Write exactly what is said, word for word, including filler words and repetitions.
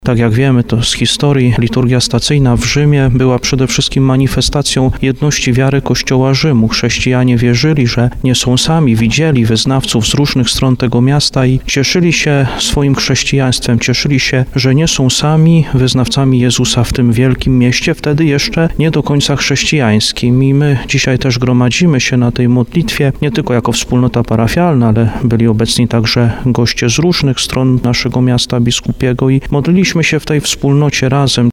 Tak jak wiemy to z historii, liturgia stacyjna w Rzymie była przede wszystkim manifestacją jedności wiary Kościoła Rzymu. Chrześcijanie wierzyli, że nie są sami, widzieli wyznawców z różnych stron tego miasta i cieszyli się swoim chrześcijaństwem, cieszyli się, że nie są sami wyznawcami Jezusa w tym wielkim mieście, wtedy jeszcze nie do końca chrześcijańskim. I my dzisiaj też gromadzimy się na tej modlitwie, nie tylko jako wspólnota parafialna, ale byli obecni także goście z różnych stron naszego miasta biskupiego i modliliśmy się w tej wspólnocie razem.